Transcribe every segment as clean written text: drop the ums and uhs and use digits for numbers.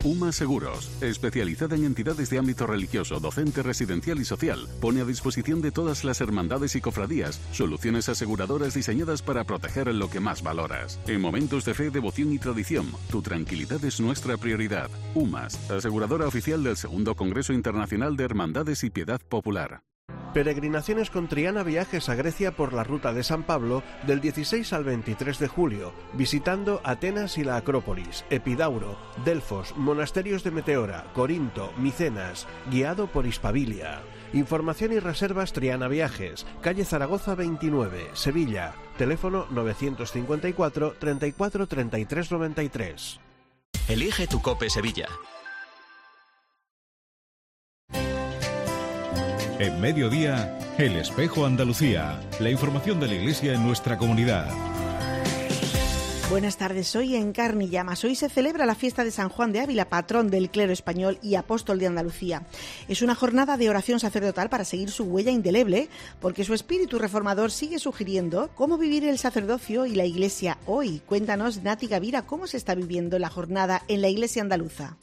UMA Seguros, especializada en entidades de ámbito religioso, docente, residencial y social, pone a disposición de todas las hermandades y cofradías soluciones aseguradoras diseñadas para proteger lo que más valoras. En momentos de fe, devoción y tradición, tu tranquilidad es nuestra prioridad. UMAS, aseguradora oficial del Segundo Congreso Internacional de Hermandades y Piedad Popular. Peregrinaciones con Triana Viajes a Grecia por la ruta de San Pablo del 16 al 23 de julio, visitando Atenas y la Acrópolis, Epidauro, Delfos, monasterios de Meteora, Corinto, Micenas, guiado por Hispabilia. Información y reservas Triana Viajes, calle Zaragoza 29, Sevilla, teléfono 954 34 33 93. Elige tu COPE Sevilla. En Mediodía, El Espejo Andalucía, la información de la Iglesia en nuestra comunidad. Buenas tardes, hoy en Carne y Llamas. Hoy se celebra la fiesta de San Juan de Ávila, patrón del clero español y apóstol de Andalucía. Es una jornada de oración sacerdotal para seguir su huella indeleble, porque su espíritu reformador sigue sugiriendo cómo vivir el sacerdocio y la Iglesia hoy. Cuéntanos, Nati Gavira, cómo se está viviendo la jornada en la Iglesia andaluza.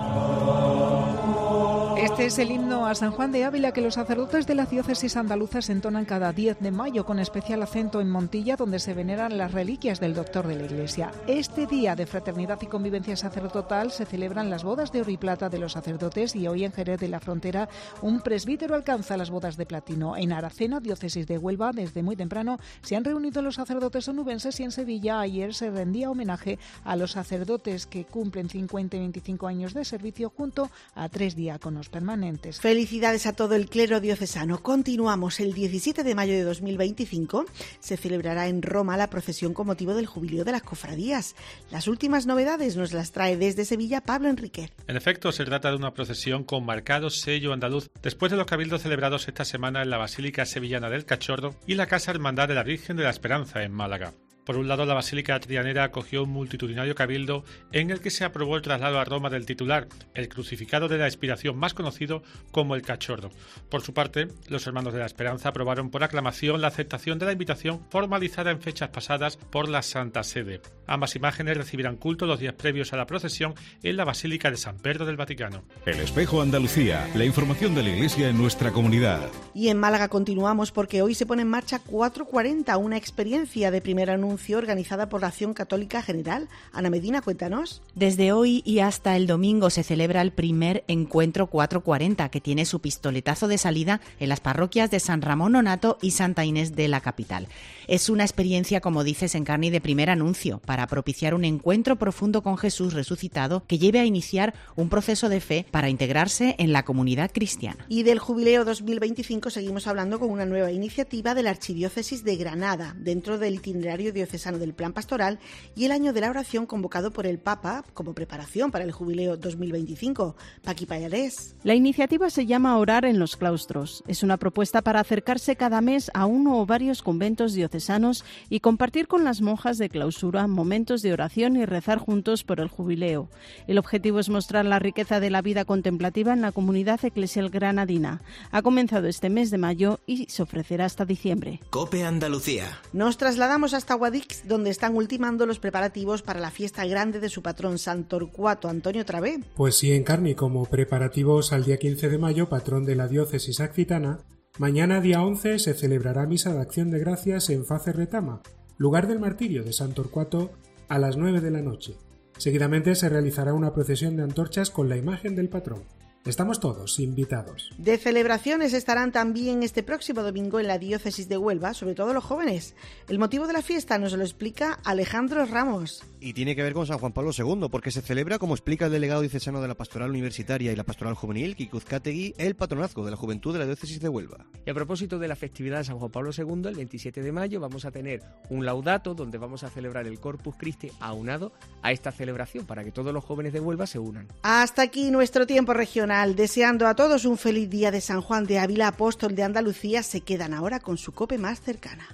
Este es el himno a San Juan de Ávila que los sacerdotes de las diócesis andaluzas entonan cada 10 de mayo, con especial acento en Montilla, donde se veneran las reliquias del doctor de la Iglesia. Este día de fraternidad y convivencia sacerdotal se celebran las bodas de oro y plata de los sacerdotes, y hoy en Jerez de la Frontera un presbítero alcanza las bodas de platino. En Aracena, diócesis de Huelva, desde muy temprano se han reunido los sacerdotes onubenses, y en Sevilla ayer se rendía homenaje a los sacerdotes que cumplen 50 y 25 años de servicio junto a 3 diáconos permanentes. Felicidades a todo el clero diocesano. Continuamos. El 17 de mayo de 2025 se celebrará en Roma la procesión con motivo del jubileo de las cofradías. Las últimas novedades nos las trae desde Sevilla Pablo Enriquez. En efecto, se trata de una procesión con marcado sello andaluz, después de los cabildos celebrados esta semana en la Basílica Sevillana del Cachorro y la Casa Hermandad de la Virgen de la Esperanza en Málaga. Por un lado, la Basílica Trianera acogió un multitudinario cabildo en el que se aprobó el traslado a Roma del titular, el crucificado de la expiración más conocido como el Cachorro. Por su parte, los Hermanos de la Esperanza aprobaron por aclamación la aceptación de la invitación formalizada en fechas pasadas por la Santa Sede. Ambas imágenes recibirán culto los días previos a la procesión en la Basílica de San Pedro del Vaticano. El Espejo Andalucía, la información de la Iglesia en nuestra comunidad. Y en Málaga continuamos porque hoy se pone en marcha 440, una experiencia de primer anuncio organizada por la Acción Católica General. Ana Medina, cuéntanos. Desde hoy y hasta el domingo se celebra el primer encuentro 440, que tiene su pistoletazo de salida en las parroquias de San Ramón Nonato y Santa Inés de la capital. Es una experiencia, como dices, en carne y de primer anuncio, para propiciar un encuentro profundo con Jesús resucitado que lleve a iniciar un proceso de fe para integrarse en la comunidad cristiana. Y del Jubileo 2025 seguimos hablando con una nueva iniciativa de la Archidiócesis de Granada, dentro del itinerario diocesano del Plan Pastoral y el año de la oración convocado por el Papa como preparación para el Jubileo 2025. Paqui Pallarés. La iniciativa se llama Orar en los Claustros. Es una propuesta para acercarse cada mes a uno o varios conventos diocesanos y compartir con las monjas de clausura momentos de oración y rezar juntos por el jubileo. El objetivo es mostrar la riqueza de la vida contemplativa en la comunidad eclesial granadina. Ha comenzado este mes de mayo y se ofrecerá hasta diciembre. COPE Andalucía. Nos trasladamos hasta Guadix, donde están ultimando los preparativos para la fiesta grande de su patrón San Torcuato. Antonio Travé. Pues sí, Encarni, como preparativos al día 15 de mayo, patrón de la diócesis accitana, mañana día 11 se celebrará misa de acción de gracias en Face Retama, lugar del martirio de San Torcuato, a las 9 de la noche. Seguidamente se realizará una procesión de antorchas con la imagen del patrón. Estamos todos invitados. De celebraciones estarán también este próximo domingo en la diócesis de Huelva, sobre todo los jóvenes. El motivo de la fiesta nos lo explica Alejandro Ramos. Y tiene que ver con San Juan Pablo II, porque se celebra, como explica el delegado diocesano de la Pastoral Universitaria y la Pastoral Juvenil, Kiko Uzcategui, el patronazgo de la juventud de la diócesis de Huelva. Y a propósito de la festividad de San Juan Pablo II, el 27 de mayo vamos a tener un laudato donde vamos a celebrar el Corpus Christi aunado a esta celebración para que todos los jóvenes de Huelva se unan. Hasta aquí nuestro tiempo regional. Deseando a todos un feliz día de San Juan de Ávila, apóstol de Andalucía, se quedan ahora con su COPE más cercana.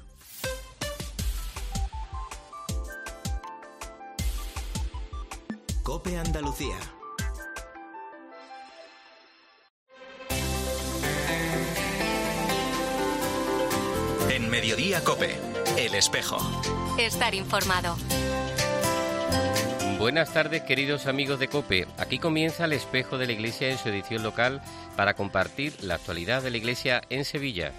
COPE Andalucía. En Mediodía COPE, El Espejo. Estar informado. Buenas tardes, queridos amigos de COPE. Aquí comienza El Espejo de la Iglesia en su edición local para compartir la actualidad de la Iglesia en Sevilla.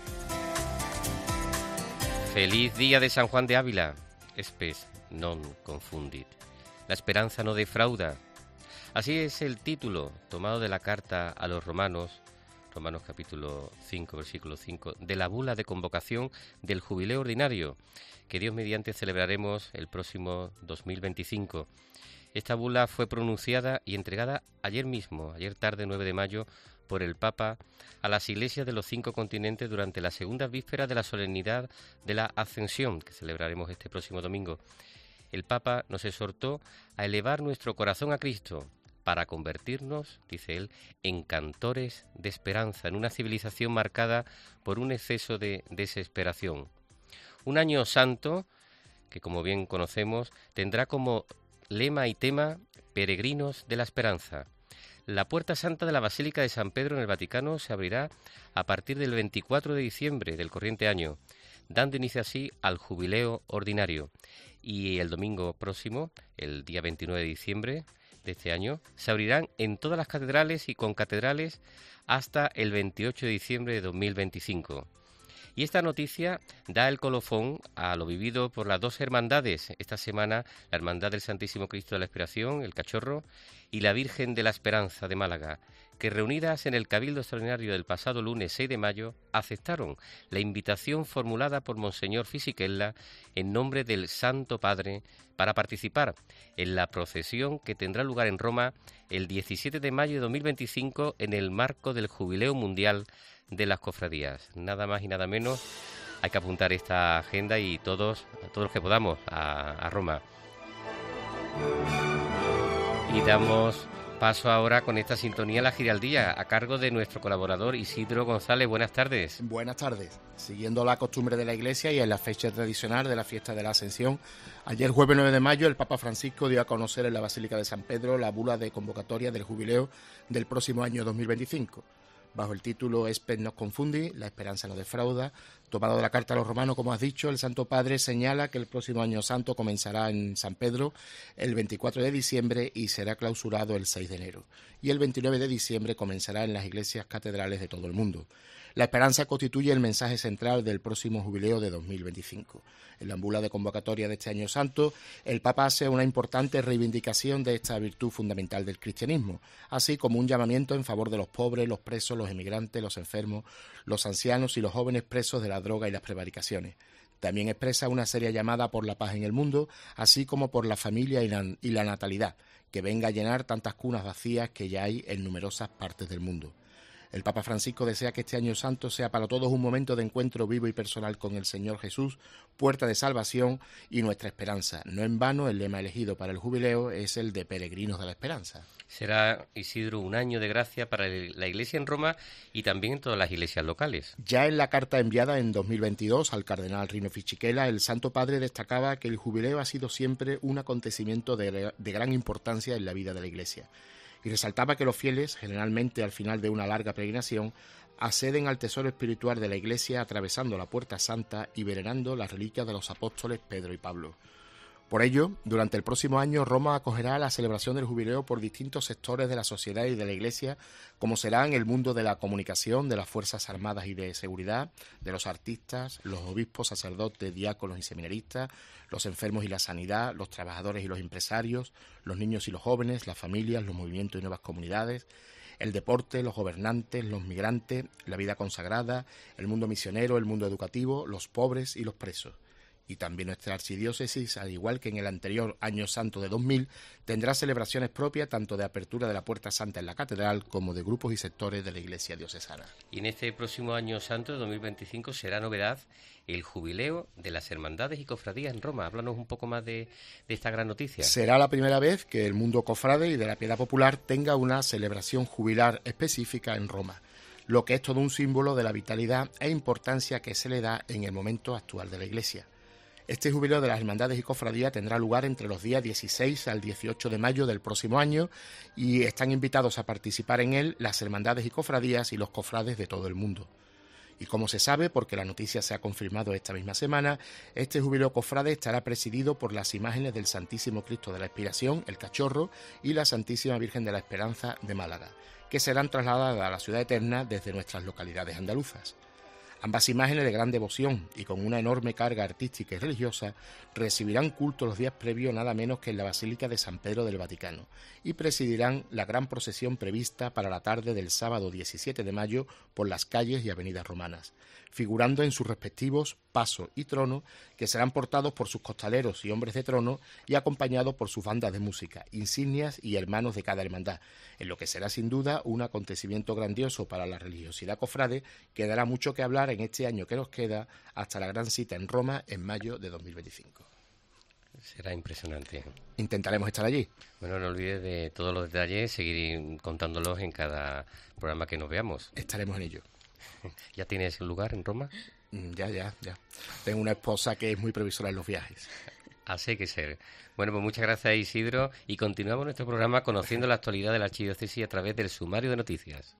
Feliz día de San Juan de Ávila. Spes non confundit. La esperanza no defrauda. Así es el título tomado de la carta a los Romanos capítulo 5, versículo 5, de la bula de convocación del jubileo ordinario, que Dios mediante celebraremos el próximo 2025. Esta bula fue pronunciada y entregada ayer mismo, ayer tarde 9 de mayo, por el Papa a las iglesias de los 5 continentes durante la segunda víspera de la solemnidad de la Ascensión, que celebraremos este próximo domingo. El Papa nos exhortó a elevar nuestro corazón a Cristo para convertirnos, dice él, en cantores de esperanza en una civilización marcada por un exceso de desesperación. Un año santo que, como bien conocemos, tendrá como lema y tema Peregrinos de la Esperanza. La Puerta Santa de la Basílica de San Pedro en el Vaticano se abrirá a partir del 24 de diciembre del corriente año, dando inicio así al jubileo ordinario. Y el domingo próximo, el día 29 de diciembre de este año, se abrirán en todas las catedrales y concatedrales hasta el 28 de diciembre de 2025. Y esta noticia da el colofón a lo vivido por las dos hermandades esta semana, la Hermandad del Santísimo Cristo de la Expiración, el Cachorro, y la Virgen de la Esperanza de Málaga, que reunidas en el Cabildo Extraordinario del pasado lunes 6 de mayo, aceptaron la invitación formulada por Monseñor Fisichella en nombre del Santo Padre para participar en la procesión que tendrá lugar en Roma el 17 de mayo de 2025 en el marco del Jubileo Mundial de las Cofradías. Nada más y nada menos, hay que apuntar esta agenda y todos los que podamos a Roma. Y damos paso ahora con esta sintonía a la Giraldía, a cargo de nuestro colaborador Isidro González. Buenas tardes. Buenas tardes. Siguiendo la costumbre de la Iglesia y en la fecha tradicional de la fiesta de la Ascensión, ayer jueves 9 de mayo el Papa Francisco dio a conocer en la Basílica de San Pedro la bula de convocatoria del jubileo del próximo año 2025. Bajo el título Spes non confundi, la esperanza no defrauda, tomado de la carta a los Romanos, como has dicho, el Santo Padre señala que el próximo año santo comenzará en San Pedro el 24 de diciembre y será clausurado el 6 de enero. Y el 29 de diciembre comenzará en las iglesias catedrales de todo el mundo. La esperanza constituye el mensaje central del próximo jubileo de 2025. En la bula de convocatoria de este año santo, el Papa hace una importante reivindicación de esta virtud fundamental del cristianismo, así como un llamamiento en favor de los pobres, los presos, los emigrantes, los enfermos, los ancianos y los jóvenes presos de la droga y las prevaricaciones. También expresa una seria llamada por la paz en el mundo, así como por la familia y la natalidad, que venga a llenar tantas cunas vacías que ya hay en numerosas partes del mundo. El Papa Francisco desea que este año santo sea para todos un momento de encuentro vivo y personal con el Señor Jesús, puerta de salvación y nuestra esperanza. No en vano, el lema elegido para el jubileo es el de Peregrinos de la Esperanza. Será, Isidro, un año de gracia para la Iglesia en Roma y también en todas las iglesias locales. Ya en la carta enviada en 2022 al cardenal Rino Fisichella, el Santo Padre destacaba que el jubileo ha sido siempre un acontecimiento de gran importancia en la vida de la Iglesia. Y resaltaba que los fieles, generalmente al final de una larga peregrinación, acceden al tesoro espiritual de la Iglesia atravesando la Puerta Santa y venerando las reliquias de los apóstoles Pedro y Pablo. Por ello, durante el próximo año, Roma acogerá la celebración del jubileo por distintos sectores de la sociedad y de la Iglesia, como será en el mundo de la comunicación, de las Fuerzas Armadas y de Seguridad, de los artistas, los obispos, sacerdotes, diáconos y seminaristas, los enfermos y la sanidad, los trabajadores y los empresarios, los niños y los jóvenes, las familias, los movimientos y nuevas comunidades, el deporte, los gobernantes, los migrantes, la vida consagrada, el mundo misionero, el mundo educativo, los pobres y los presos. Y también nuestra archidiócesis, al igual que en el anterior Año Santo de 2000, tendrá celebraciones propias tanto de apertura de la Puerta Santa en la Catedral como de grupos y sectores de la Iglesia diocesana. Y en este próximo Año Santo de 2025 será novedad el jubileo de las hermandades y cofradías en Roma. Háblanos un poco más de esta gran noticia. Será la primera vez que el mundo cofrade y de la piedad popular tenga una celebración jubilar específica en Roma, lo que es todo un símbolo de la vitalidad e importancia que se le da en el momento actual de la Iglesia. Este jubileo de las hermandades y cofradías tendrá lugar entre los días 16 al 18 de mayo del próximo año y están invitados a participar en él las hermandades y cofradías y los cofrades de todo el mundo. Y como se sabe, porque la noticia se ha confirmado esta misma semana, este jubileo cofrade estará presidido por las imágenes del Santísimo Cristo de la Expiración, el Cachorro, y la Santísima Virgen de la Esperanza de Málaga, que serán trasladadas a la Ciudad Eterna desde nuestras localidades andaluzas. Ambas imágenes de gran devoción y con una enorme carga artística y religiosa recibirán culto los días previos nada menos que en la Basílica de San Pedro del Vaticano y presidirán la gran procesión prevista para la tarde del sábado 17 de mayo por las calles y avenidas romanas, figurando en sus respectivos paso y trono, que serán portados por sus costaleros y hombres de trono y acompañados por sus bandas de música, insignias y hermanos de cada hermandad, en lo que será sin duda un acontecimiento grandioso para la religiosidad cofrade, que dará mucho que hablar en este año que nos queda hasta la gran cita en Roma en mayo de 2025. Será impresionante. Intentaremos estar allí. Bueno, no olvides de todos los detalles, seguir contándolos en cada programa que nos veamos. Estaremos en ello. ¿Ya tienes un lugar en Roma? Ya. Tengo una esposa que es muy previsora en los viajes. Así hay que ser. Bueno, pues muchas gracias, Isidro, y continuamos nuestro programa conociendo la actualidad de la archidiócesis a través del sumario de noticias.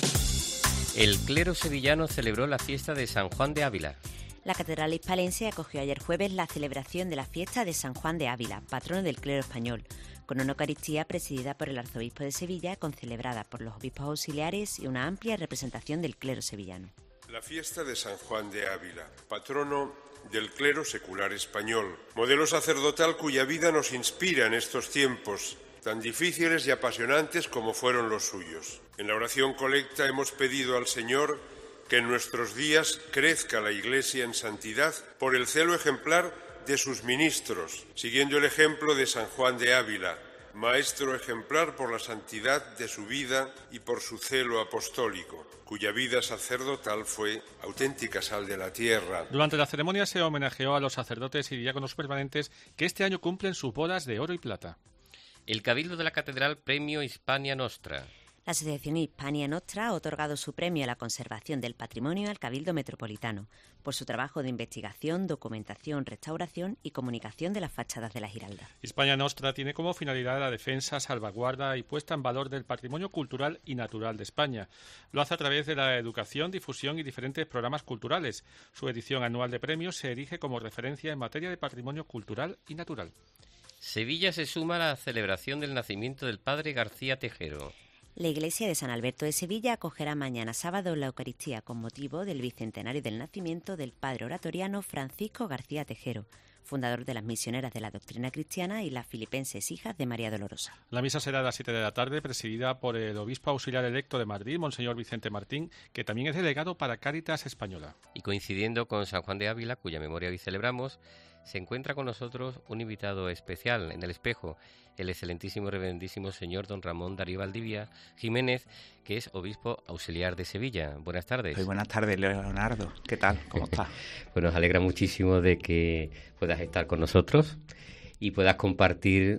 El clero sevillano celebró la fiesta de San Juan de Ávila. La Catedral Hispalense acogió ayer jueves la celebración de la fiesta de San Juan de Ávila, patrono del clero español, con una Eucaristía presidida por el arzobispo de Sevilla, concelebrada por los obispos auxiliares y una amplia representación del clero sevillano. La fiesta de San Juan de Ávila, patrono del clero secular español, modelo sacerdotal cuya vida nos inspira en estos tiempos tan difíciles y apasionantes como fueron los suyos. En la oración colecta hemos pedido al Señor que en nuestros días crezca la Iglesia en santidad por el celo ejemplar de sus ministros, siguiendo el ejemplo de San Juan de Ávila, maestro ejemplar por la santidad de su vida y por su celo apostólico, cuya vida sacerdotal fue auténtica sal de la tierra. Durante la ceremonia se homenajeó a los sacerdotes y diáconos permanentes que este año cumplen sus bodas de oro y plata. El Cabildo de la Catedral Premio Hispania Nostra. La Asociación Hispania Nostra ha otorgado su premio a la conservación del patrimonio al Cabildo Metropolitano por su trabajo de investigación, documentación, restauración y comunicación de las fachadas de la Giralda. Hispania Nostra tiene como finalidad la defensa, salvaguarda y puesta en valor del patrimonio cultural y natural de España. Lo hace a través de la educación, difusión y diferentes programas culturales. Su edición anual de premios se erige como referencia en materia de patrimonio cultural y natural. Sevilla se suma a la celebración del nacimiento del padre García Tejero. La Iglesia de San Alberto de Sevilla acogerá mañana sábado la Eucaristía con motivo del bicentenario del nacimiento del padre oratoriano Francisco García Tejero, fundador de las Misioneras de la Doctrina Cristiana y las Filipenses Hijas de María Dolorosa. La misa será a las 7 de la tarde, presidida por el obispo auxiliar electo de Madrid, Monseñor Vicente Martín, que también es delegado para Cáritas Española. Y coincidiendo con San Juan de Ávila, cuya memoria hoy celebramos, se encuentra con nosotros un invitado especial en el espejo, el excelentísimo reverendísimo señor don Ramón Darío Valdivia Jiménez, que es obispo auxiliar de Sevilla. Buenas tardes. Muy buenas tardes, Leonardo. ¿Qué tal? ¿Cómo estás? Pues nos alegra muchísimo de que puedas estar con nosotros y puedas compartir,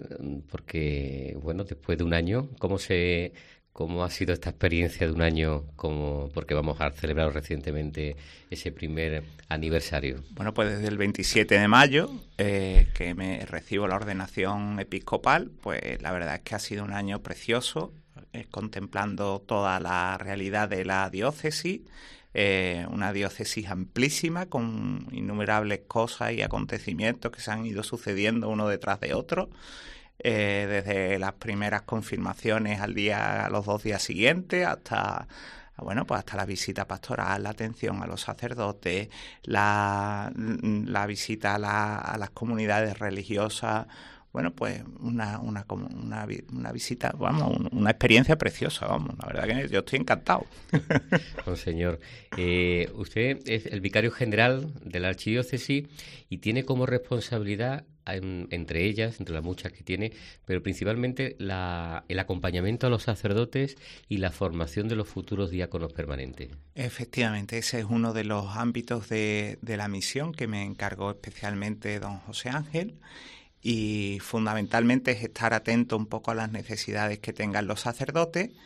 porque, bueno, después de un año, ¿cómo ha sido esta experiencia de un año? Porque vamos a celebrar recientemente ese primer aniversario. Bueno, pues desde el 27 de mayo, que me recibo la ordenación episcopal, pues la verdad es que ha sido un año precioso, contemplando toda la realidad de la diócesis, una diócesis amplísima con innumerables cosas y acontecimientos que se han ido sucediendo uno detrás de otro. Desde las primeras confirmaciones a los 2 días siguientes hasta la visita pastoral, la atención a los sacerdotes, la visita a las comunidades religiosas. Bueno, pues una visita, una experiencia preciosa, la verdad que yo estoy encantado. Monseñor, usted es el vicario general de la archidiócesis y tiene como responsabilidad, entre ellas, entre las muchas que tiene, pero principalmente el acompañamiento a los sacerdotes y la formación de los futuros diáconos permanentes. Efectivamente, ese es uno de los ámbitos de la misión que me encargó especialmente don José Ángel. Y fundamentalmente es estar atento un poco a las necesidades que tengan los sacerdotes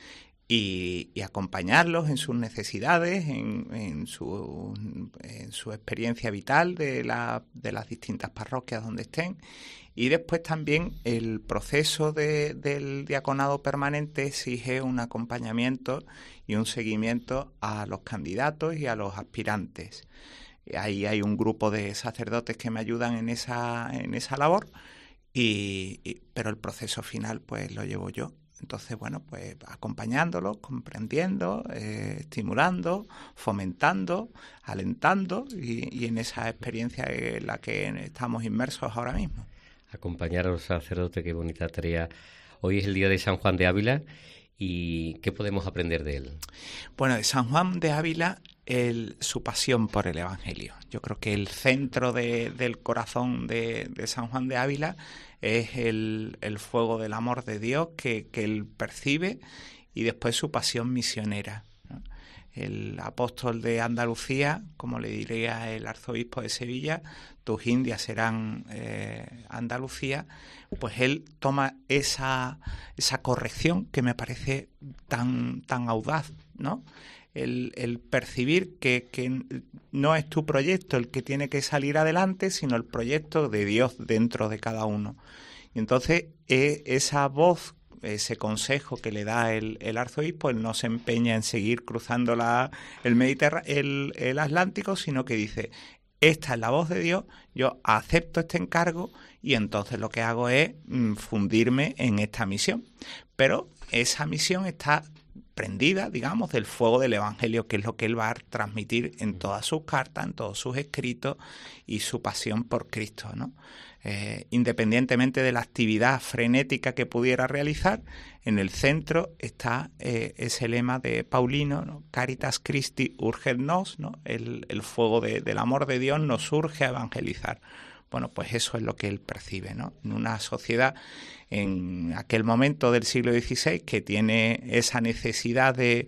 y acompañarlos en sus necesidades, en su experiencia vital de las distintas parroquias donde estén. Y después también el proceso del diaconado permanente exige un acompañamiento y un seguimiento a los candidatos y a los aspirantes. Ahí hay un grupo de sacerdotes que me ayudan en esa labor, pero el proceso final pues lo llevo yo. Entonces, bueno, pues acompañándolos, comprendiendo, estimulando, fomentando, alentando y en esa experiencia en la que estamos inmersos ahora mismo. Acompañar a los sacerdotes, qué bonita tarea. Hoy es el día de San Juan de Ávila, ¿y qué podemos aprender de él? Bueno, de San Juan de Ávila, su pasión por el Evangelio. Yo creo que el centro del corazón de San Juan de Ávila es el fuego del amor de Dios que él percibe, y después su pasión misionera, ¿no? El apóstol de Andalucía, como le diría el arzobispo de Sevilla, tus Indias serán Andalucía, pues él toma esa corrección que me parece tan audaz, ¿no? El percibir que no es tu proyecto el que tiene que salir adelante, sino el proyecto de Dios dentro de cada uno. Y entonces esa voz, ese consejo que le da el arzobispo, él no se empeña en seguir cruzando el Atlántico, sino que dice: esta es la voz de Dios, yo acepto este encargo y entonces lo que hago es fundirme en esta misión. Pero esa misión está prendida, digamos, del fuego del Evangelio, que es lo que él va a transmitir en todas sus cartas, en todos sus escritos, y su pasión por Cristo, ¿no? Independientemente de la actividad frenética que pudiera realizar, en el centro está ese lema de Paulino, ¿no? Caritas Christi urget nos, ¿no? El fuego del amor de Dios nos urge a evangelizar. Bueno, pues eso es lo que él percibe, ¿no? En una sociedad en aquel momento del siglo XVI que tiene esa necesidad de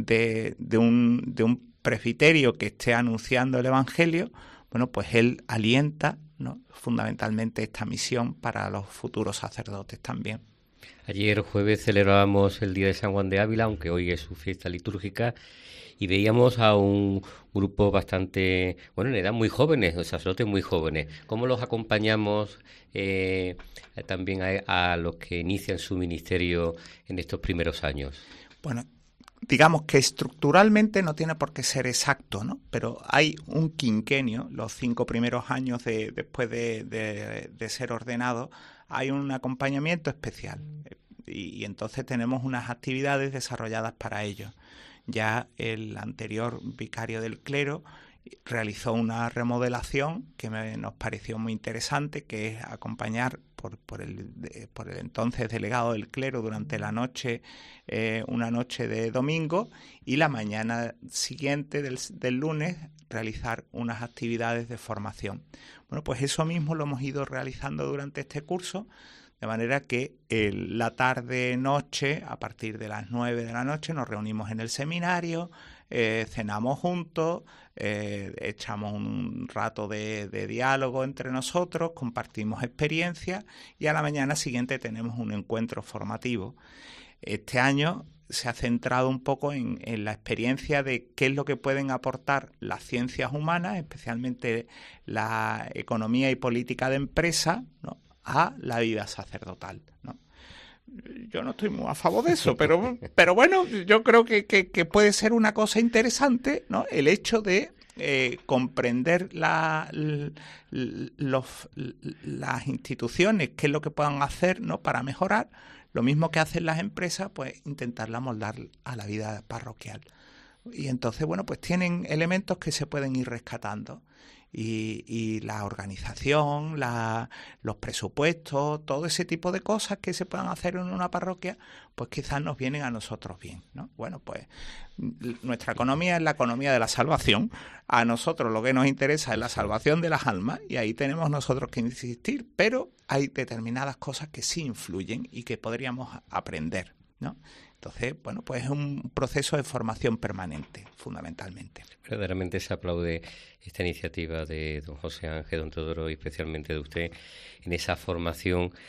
un presbiterio que esté anunciando el Evangelio, bueno, pues él alienta, ¿no?, fundamentalmente esta misión para los futuros sacerdotes también. Ayer jueves celebrábamos el Día de San Juan de Ávila, aunque hoy es su fiesta litúrgica, y veíamos a un grupo bastante, bueno, en edad muy jóvenes, sacerdotes muy jóvenes. ¿Cómo los acompañamos también a los que inician su ministerio en estos primeros años? Bueno, digamos que estructuralmente no tiene por qué ser exacto, ¿no? Pero hay un quinquenio, los 5 primeros años después de ser ordenado, hay un acompañamiento especial y entonces tenemos unas actividades desarrolladas para ello. Ya el anterior vicario del clero realizó una remodelación que nos pareció muy interesante, que es acompañar por el entonces delegado del clero durante la noche, una noche de domingo, y la mañana siguiente del lunes realizar unas actividades de formación. Bueno, pues eso mismo lo hemos ido realizando durante este curso, de manera que la tarde-noche, a partir de las 9 de la noche, nos reunimos en el seminario, cenamos juntos, echamos un rato de diálogo entre nosotros, compartimos experiencias y a la mañana siguiente tenemos un encuentro formativo. Este año se ha centrado un poco en la experiencia de qué es lo que pueden aportar las ciencias humanas, especialmente la economía y política de empresa, ¿no?, a la vida sacerdotal, ¿no? Yo no estoy muy a favor de eso, pero bueno, yo creo que puede ser una cosa interesante, ¿no?, el hecho de comprender las instituciones, qué es lo que puedan hacer, ¿no?, para mejorar. Lo mismo que hacen las empresas, pues intentarla moldar a la vida parroquial. Y entonces, bueno, pues tienen elementos que se pueden ir rescatando. Y la organización, los presupuestos, todo ese tipo de cosas que se puedan hacer en una parroquia, pues quizás nos vienen a nosotros bien, ¿no? Bueno, pues nuestra economía es la economía de la salvación. A nosotros lo que nos interesa es la salvación de las almas y ahí tenemos nosotros que insistir, pero hay determinadas cosas que sí influyen y que podríamos aprender, ¿no? Entonces, bueno, pues es un proceso de formación permanente, fundamentalmente. Verdaderamente se aplaude esta iniciativa de don José Ángel, don Teodoro, y especialmente de usted, en esa formación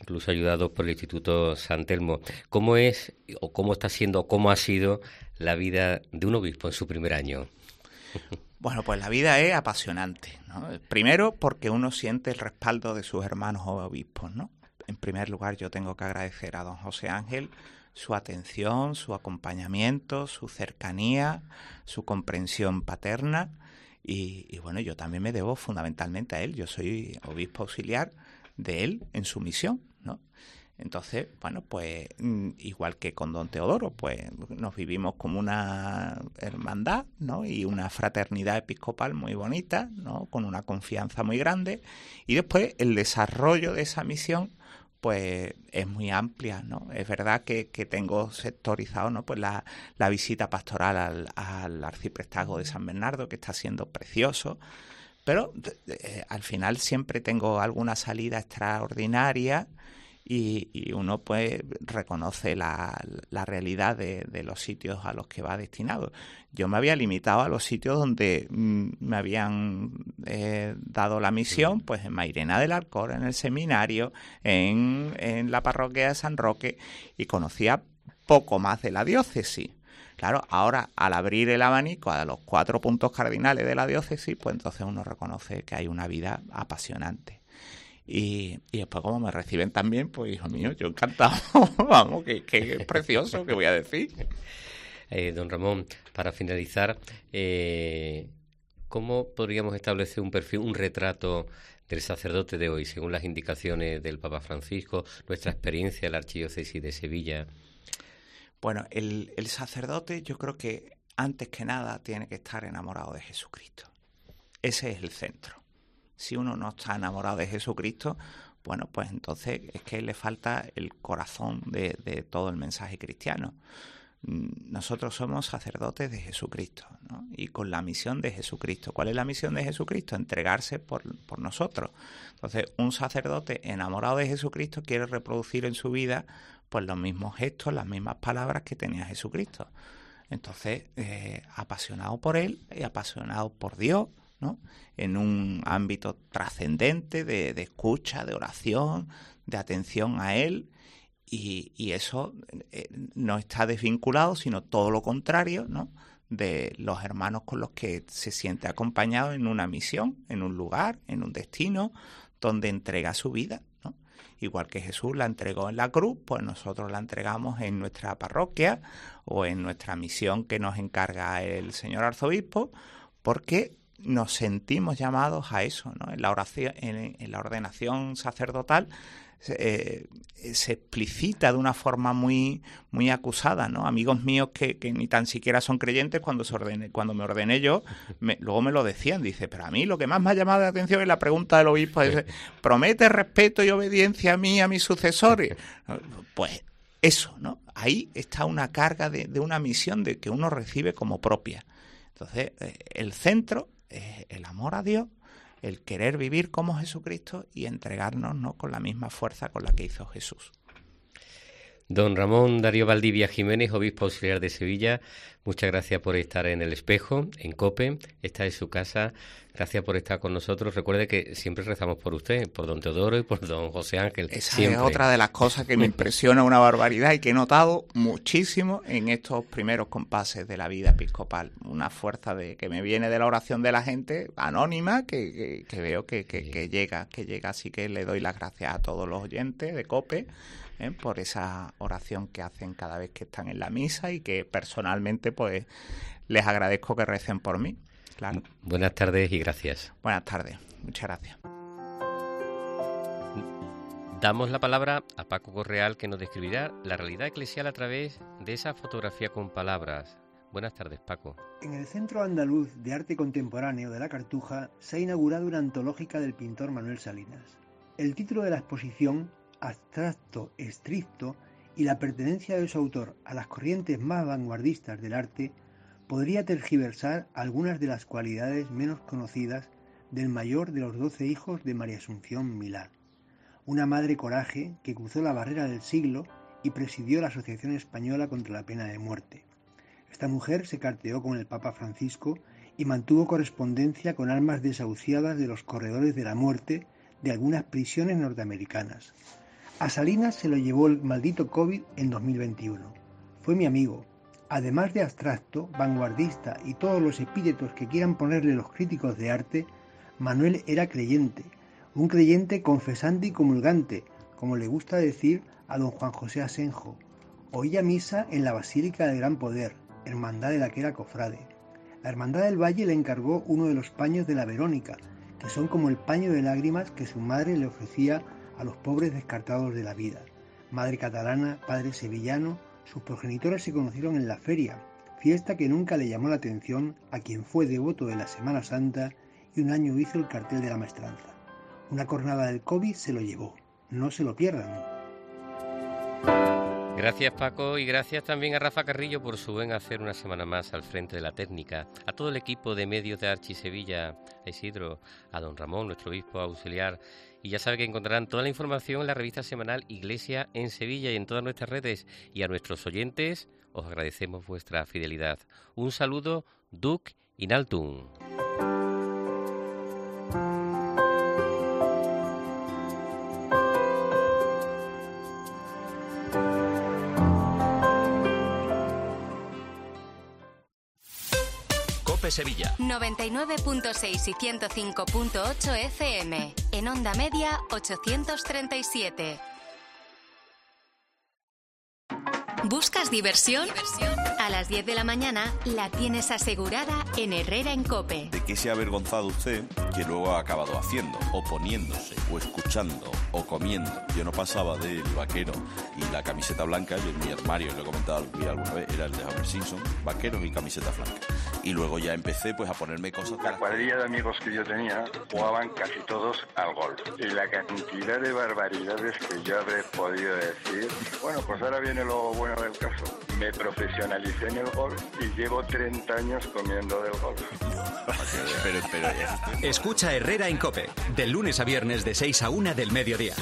incluso ayudados por el Instituto San Telmo. ¿Cómo es, o cómo está siendo, o cómo ha sido la vida de un obispo en su primer año? Bueno, pues la vida es apasionante, ¿no? Primero porque uno siente el respaldo de sus hermanos obispos, ¿no? En primer lugar, yo tengo que agradecer a don José Ángel su atención, su acompañamiento, su cercanía, su comprensión paterna y bueno, yo también me debo fundamentalmente a él. Yo soy obispo auxiliar de él en su misión, ¿no? Entonces, bueno, pues igual que con don Teodoro, pues nos vivimos como una hermandad, ¿no? Y una fraternidad episcopal muy bonita, ¿no? Con una confianza muy grande. Y después el desarrollo de esa misión, pues es muy amplia, ¿no? Es verdad que tengo sectorizado, ¿no? Pues la visita pastoral al arciprestazgo de San Bernardo, que está siendo precioso. Pero al final siempre tengo alguna salida extraordinaria y uno pues reconoce la realidad de los sitios a los que va destinado. Yo me había limitado a los sitios donde me habían dado la misión, pues en Mairena del Alcor, en el seminario, en la parroquia de San Roque, y conocía poco más de la diócesis. Claro, ahora al abrir el abanico a los 4 puntos cardinales de la diócesis, pues entonces uno reconoce que hay una vida apasionante. Y después como me reciben también, pues hijo mío, yo encantado, vamos, que es precioso, ¿qué voy a decir? Don Ramón, para finalizar, ¿cómo podríamos establecer un perfil, un retrato del sacerdote de hoy, según las indicaciones del Papa Francisco, nuestra experiencia en la Archidiócesis de Sevilla? Bueno, el sacerdote yo creo que antes que nada tiene que estar enamorado de Jesucristo. Ese es el centro. Si uno no está enamorado de Jesucristo, bueno, pues entonces es que le falta el corazón de todo el mensaje cristiano. Nosotros somos sacerdotes de Jesucristo, ¿no? Y con la misión de Jesucristo. ¿Cuál es la misión de Jesucristo? Entregarse por nosotros. Entonces, un sacerdote enamorado de Jesucristo quiere reproducir en su vida pues los mismos gestos, las mismas palabras que tenía Jesucristo. Entonces, apasionado por Él y apasionado por Dios, ¿no? En un ámbito trascendente de escucha, de oración, de atención a Él. Y eso no está desvinculado, sino todo lo contrario, ¿no? De los hermanos con los que se siente acompañado en una misión, en un lugar, en un destino, donde entrega su vida, ¿no? Igual que Jesús la entregó en la cruz, pues nosotros la entregamos en nuestra parroquia o en nuestra misión que nos encarga el señor arzobispo, porque nos sentimos llamados a eso, ¿no? En la oración, en la ordenación sacerdotal se explicita de una forma muy acusada, ¿no? Amigos míos que ni tan siquiera son creyentes, cuando me ordené yo, luego me lo decían, dice, pero a mí lo que más me ha llamado la atención es la pregunta del obispo, dice, ¿promete respeto y obediencia a mí y a mis sucesores? Pues eso, ¿no? Ahí está una carga de una misión de que uno recibe como propia. Entonces, el centro es el amor a Dios, el querer vivir como Jesucristo y entregarnos, ¿no? Con la misma fuerza con la que hizo Jesús. Don Ramón Darío Valdivia Jiménez, obispo auxiliar de Sevilla, muchas gracias por estar en El Espejo, en COPE. Esta es su casa. Gracias por estar con nosotros. Recuerde que siempre rezamos por usted, por don Teodoro y por don José Ángel. Esa siempre. Es otra de las cosas que me impresiona una barbaridad y que he notado muchísimo en estos primeros compases de la vida episcopal. Una fuerza que me viene de la oración de la gente anónima que veo que llega. Así que le doy las gracias a todos los oyentes de COPE por esa oración que hacen cada vez que están en la misa y que personalmente pues les agradezco que recen por mí. Claro. Buenas tardes y gracias. Buenas tardes, muchas gracias. Damos la palabra a Paco Correal, que nos describirá la realidad eclesial a través de esa fotografía con palabras. Buenas tardes, Paco. En el Centro Andaluz de Arte Contemporáneo de la Cartuja se ha inaugurado una antológica del pintor Manuel Salinas. El título de la exposición, Abstracto Estricto, y la pertenencia de su autor a las corrientes más vanguardistas del arte, podría tergiversar algunas de las cualidades menos conocidas del mayor de los 12 hijos de María Asunción Milá, una madre coraje que cruzó la barrera del siglo y presidió la Asociación Española contra la Pena de Muerte. Esta mujer se carteó con el Papa Francisco y mantuvo correspondencia con almas desahuciadas de los corredores de la muerte de algunas prisiones norteamericanas. A Salinas se lo llevó el maldito COVID en 2021. Fue mi amigo. Además de abstracto, vanguardista y todos los epítetos que quieran ponerle los críticos de arte, Manuel era creyente, un creyente confesante y comulgante, como le gusta decir a don Juan José Asenjo. Oía misa en la Basílica del Gran Poder, hermandad de la que era cofrade. La Hermandad del Valle le encargó uno de los paños de la Verónica, que son como el paño de lágrimas que su madre le ofrecía a los pobres descartados de la vida. Madre catalana, padre sevillano, sus progenitores se conocieron en la feria, fiesta que nunca le llamó la atención a quien fue devoto de la Semana Santa y un año hizo el cartel de la maestranza. Una cornada del COVID se lo llevó. No se lo pierdan. Gracias, Paco, y gracias también a Rafa Carrillo por su buen hacer una semana más al frente de la técnica, a todo el equipo de medios de Archisevilla, a Isidro, a don Ramón, nuestro obispo auxiliar, y ya saben que encontrarán toda la información en la revista semanal Iglesia en Sevilla y en todas nuestras redes, y a nuestros oyentes os agradecemos vuestra fidelidad. Un saludo, Duc Inaltum. Sevilla 99.6 y 105.8 FM. En onda media 837. ¿Buscas diversión? A las 10 de la mañana la tienes asegurada en Herrera en COPE. ¿De qué se ha avergonzado usted que luego ha acabado haciendo, o poniéndose, o escuchando, o comiendo? Yo no pasaba del vaquero y la camiseta blanca. Yo en mi armario, lo he comentado alguna vez, era el de Homer Simpson, vaqueros y camiseta blanca. Y luego ya empecé pues a ponerme cosas. La cuadrilla de amigos que yo tenía jugaban casi todos al golf. Y la cantidad de barbaridades que yo habré podido decir. Bueno, pues ahora viene lo bueno del caso. Me profesionalicé en el golf y llevo 30 años comiendo del golf. Escucha Herrera en COPE, de lunes a viernes de 6 a 1 del mediodía.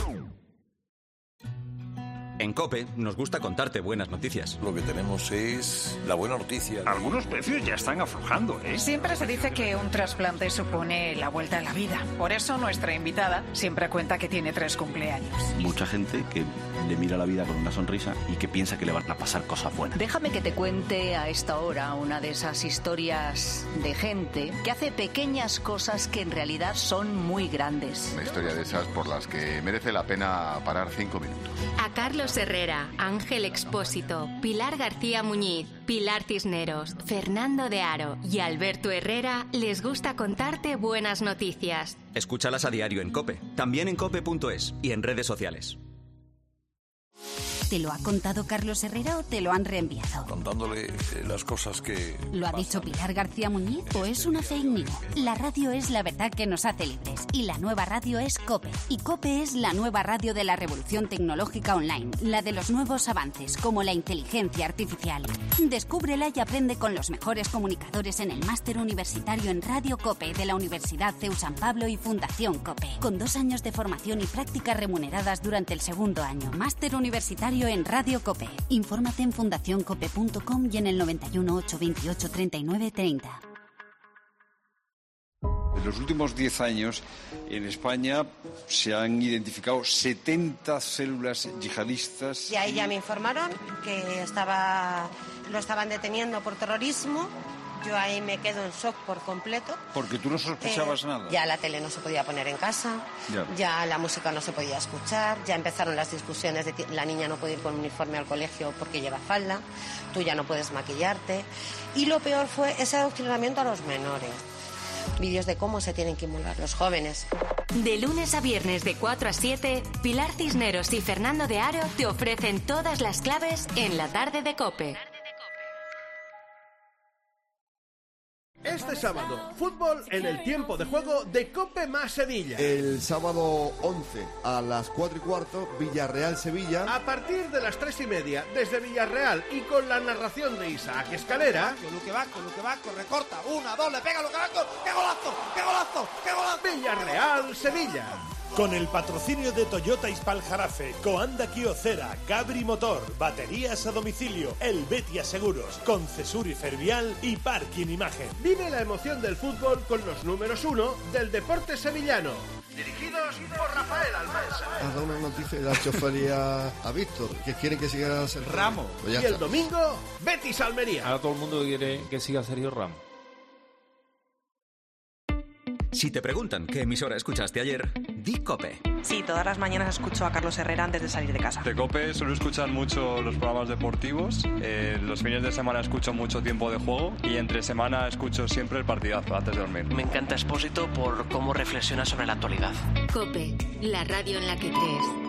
En COPE nos gusta contarte buenas noticias. Lo que tenemos es la buena noticia. Algunos precios ya están aflojando, ¿eh? Siempre se dice que un trasplante supone la vuelta a la vida. Por eso nuestra invitada siempre cuenta que tiene 3 cumpleaños. Mucha gente que le mira la vida con una sonrisa y que piensa que le van a pasar cosas buenas. Déjame que te cuente a esta hora una de esas historias de gente que hace pequeñas cosas que en realidad son muy grandes. Una historia de esas por las que merece la pena parar 5 minutos. A Carlos Herrera, Ángel Expósito, Pilar García Muñiz, Pilar Cisneros, Fernando de Aro y Alberto Herrera les gusta contarte buenas noticias. Escúchalas a diario en COPE, también en cope.es y en redes sociales. ¿Te lo ha contado Carlos Herrera o te lo han reenviado? Contándole las cosas que... ¿Lo ha dicho Pilar García Muñiz o es una fake news? La radio es la verdad que nos hace libres y la nueva radio es COPE. Y COPE es la nueva radio de la revolución tecnológica online, la de los nuevos avances como la inteligencia artificial. Descúbrela y aprende con los mejores comunicadores en el máster universitario en Radio COPE de la Universidad CEU San Pablo y Fundación COPE, con 2 años de formación y prácticas remuneradas durante el segundo año. Máster universitario en Radio COPE. Infórmate en fundacioncope.com y en el 91 828 39 30. En los últimos 10 años, en España se han identificado 70 células yihadistas. Y ahí ya me informaron que lo estaban deteniendo por terrorismo. Yo ahí me quedo en shock por completo. Porque tú no sospechabas nada. Ya la tele no se podía poner en casa, ya la música no se podía escuchar, ya empezaron las discusiones de que la niña no puede ir con uniforme al colegio porque lleva falda, tú ya no puedes maquillarte. Y lo peor fue ese adoctrinamiento a los menores. Vídeos de cómo se tienen que inmolar los jóvenes. De lunes a viernes de 4 a 7, Pilar Cisneros y Fernando de Aro te ofrecen todas las claves en la tarde de COPE. Este sábado, fútbol en el tiempo de juego de COPE más Sevilla. El sábado 11 a las 4:15, Villarreal-Sevilla. A partir de las 3:30, desde Villarreal y con la narración de Isaac Escalera. Con lo que va, recorta. 1, 2, le pega lo que va. ¡Qué golazo! ¡Qué golazo! ¡Qué golazo! Villarreal-Sevilla. Con el patrocinio de Toyota Hispal-Jarafe, Coanda Kyocera, Gabri Motor, Baterías a Domicilio, El Betia Seguros, Concesur y Fervial y Parking Imagen. Vive la emoción del fútbol con los números 1 del deporte sevillano. Dirigidos por Rafael Almansa. Ha dado una noticia de la chofería a Víctor, que quieren que siga Sergio Ramos. Pues y está. el domingo, Betis Almería. Ahora todo el mundo quiere que siga Sergio Ramos. Si te preguntan qué emisora escuchaste ayer, di COPE. Sí, todas las mañanas escucho a Carlos Herrera antes de salir de casa. De COPE suelo escuchar mucho los programas deportivos, los fines de semana escucho mucho Tiempo de Juego y entre semana escucho siempre el partidazo antes de dormir. Me encanta Expósito por cómo reflexiona sobre la actualidad. COPE, la radio en la que crees.